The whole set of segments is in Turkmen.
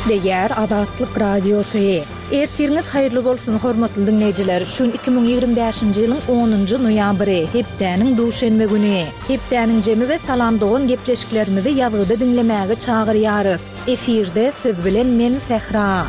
Leger Azatlyk Radiosu. Ertirňiz haýyrly bolsun hormatly dinleýijiler. Şu 2025-nji ýylyň 10-njy noýambry, hepdäniň duşanby güni. Hepdäniň jemi we salamdagan gepleşiklerimizi ýazgyda dinlemäge çagyrýarys. Efirde siz bilen men Sehra.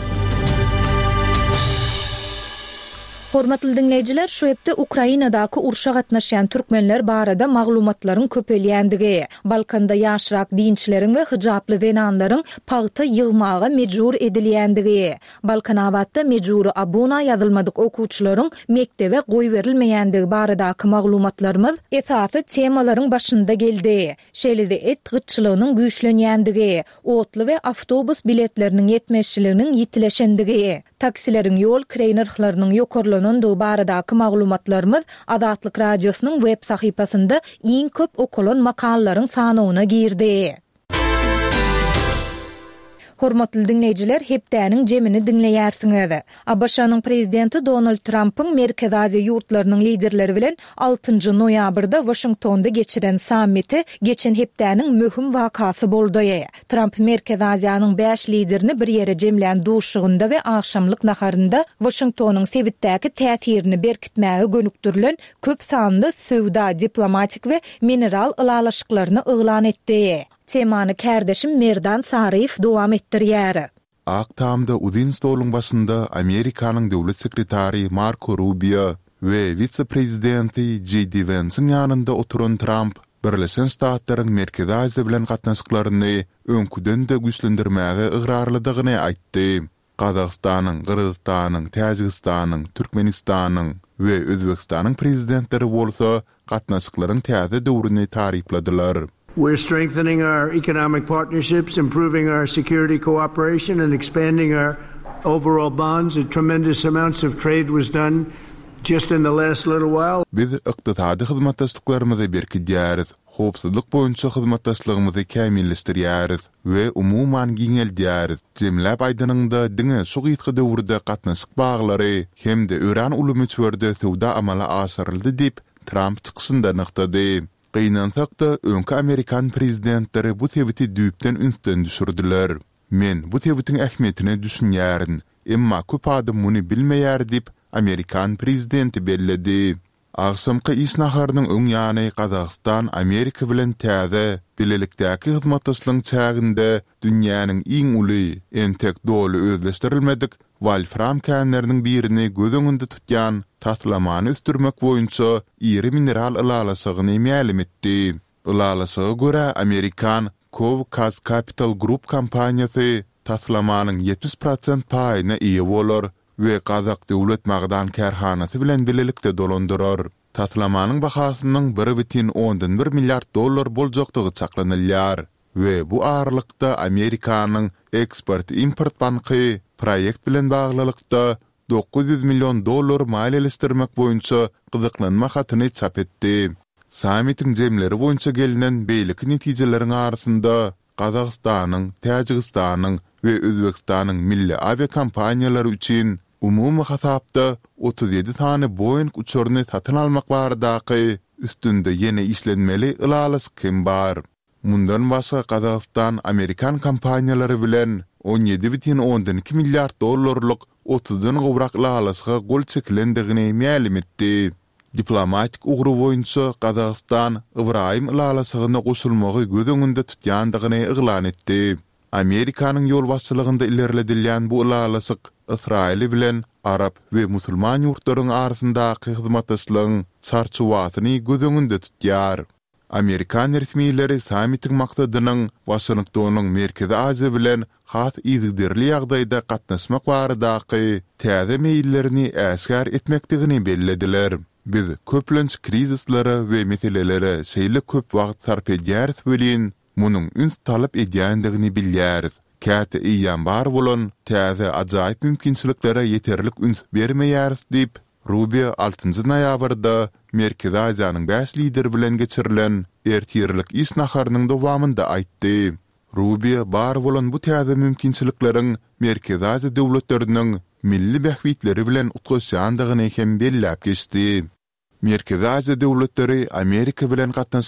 Hormatly dinleýijiler, şu hepde Ukrainadaky urşa gatnaşan türkmenler barada maglumatlaryň köpelýändigi, Balkanda ýaşrak dinçileriň we hijaply zenanlaryň pagta ýygmaga mejbur edilýändigi, Balkanawatda mejburi abuna ýazylmadyk okuwçylaryň mektebe goý berilmeýändigi baradaky maglumatlarymyz esasy temalaryň başynda geldi. Şeýle-de et gyçylygynyň güýçlenýändigi, otly we awtobus biletleriniň ýetmeşçiliginiň ýitileşendigi, taksileriň ýol kireynerhlarynyň ýokarlygyny bu baradaky maglumatlarymyz Azatlyk Radiosynyň web sahypasynda iň köp okulan makalaryň sanawyna girdi. Hormatly dinleýijiler, hepdäniň jemini dinleýärsiňiz. ABŞ-nyň prezidenti Donald Trump'yň Merkez Aziýa ýurtlarynyň liderleri bilen 6-njy noýabrda Washingtonda geçiren sammiti geçen hepdäniň möhüm wakasy boldy. Trump Merkez Aziýanyň 5 liderini bir ýere jemlän duşugynda we akşamlyk naharynda Washingtonyň sebitdäki täsirini berkitmäge gönükdirilen köp sanly söwda, diplomatik we mineral ylalaşyklaryny yglan etdi. Temany kärdeşim Merdan Sarif dowam etdirýär. Aktamda uzun stoluň başynda Amerikanyň döwlet sekretary Marco Rubio we vice-prezidenti J.D. Vance'ın ýanynda oturan Trump, Birleşen Ştatlaryň Merkez Aziýa bilen gatnaşyklaryny öňküden-de güýçlendirmäge ygrar-lydygyny aýtdy. Kazakstanyň, Kyrgyzstanyň, Täjikistanyň, Türkmenistanyň we Özbekistanyň prezidentleri bolsa gatnaşyklaryň täze döwrüni tarypladylar. We're strengthening our economic partnerships, improving our security cooperation, and expanding our overall bonds. A tremendous amounts of trade was done just in the last little while. Biz ykdysady hyzmatdaşlyklarymyzy berkidýäris, howpsuzlyk boýunça hyzmatdaşlygymyzy kämilleşdirýäris we umumyň giňeldýäris. Jemläp aýdanyňda diňe şu gytgy döwürde gatnaşyk baglary hemde öran ulumyçwerde söwda amala aşyryldy diýip Trump çykyşynda nyktady. Gynansak-da öňki Amerikan prezidentleri bu tebiti düýpden ünsden düşürdiler. Men bu tebitiň ähmiýetini düşünýärin, emma köp adam muny bilmeýär diýip Amerikan prezidenti belledi. Agşamky iş naharynyň öň ýany Kazakystan Amerika bilen täze bilelikdäki hyzmatdaşlygyň çäginde dünýäniň iň uly, entek dolu özleşdirilmedik wolfram känleriniň birini göz öňünde tutýan taslamany üstürmek boýunça iri mineral ylalaşygyny ma'lum etdi. Ylalaşyga görä Amerikan Covcas Capital Group kompaniýasy taslamanyň 70% paýyna ýa bolar we Kazak döwlet magdan kärhanasy bilen bilelikde dolandyrar. Taslamanyň bahasynyň 1,1 milliard dollar boljakdygy çaklanylýar we bu aralykda Amerikanyň Export-Import banky proýekt bilen baglylykda $900 milyon maliýeleşdirmek boýunça gyzyklanma hatyny çap etdi. Sammitiň jemleri boýunça gelinen beýlik netijeleriň arasynda Kazakstanyň, Täjikistanyň we Özbekistanyň milli aviakompaniýalary üçin umumy hasapda 37 tane Boeing uçuryny satyn almak baradaky üstünde ýene işlenmeli ylalaşyk bar. Mundan başga Kazakistan Amerikan kompaniýalary bilen 17,2 milliard dollarlyk 30-dan gowrak ylalaşyga gol çekilendigini ma'lum etdi. Diplomatik ugru boýunça Kazakistan Ibrahim ylalaşygyna goşulmagy göz öňünde tutýandygyny yglan etdi. Amerikanyň ýol başçylygynda ilerledilýän bu ylalaşyk Israil bilen Arap we musulman ýurtlaryň arasyndaky hyzmatdaşlygyň çarçuwatyny göz öňünde tutýar. Amerikan resmiýetleri sammitiň maksadynyň Washingtonyň Merkez Aziýa bilen has izdirli ýagdaýda gatnaşmak baradaky täze meýillerini äsgär etmekdigini bellediler. Biz köplenç krizislere we meselelere şeýle köp wagt sarp edýäris bolýan, munyň üns talap edýändigini bilýäris. Käte iýan bar bolan täze ajaýyp mümkinçiliklere ýeterlik üns bermeýäris diýip Rubio 6-njy noýabrda Merkez Aziýanyň 5 lideri bilen geçirilen ertirlik iş naharynyň dowamynda aýtdy. Rubio bar bolan bu täze mümkinçilikleriň Merkez Aziýa döwletleriniň milli bähwitleri bilen utgaşandygyny hem belläp geçdi. Merkez Aziýa döwletleri Amerika bilen gatnaşyk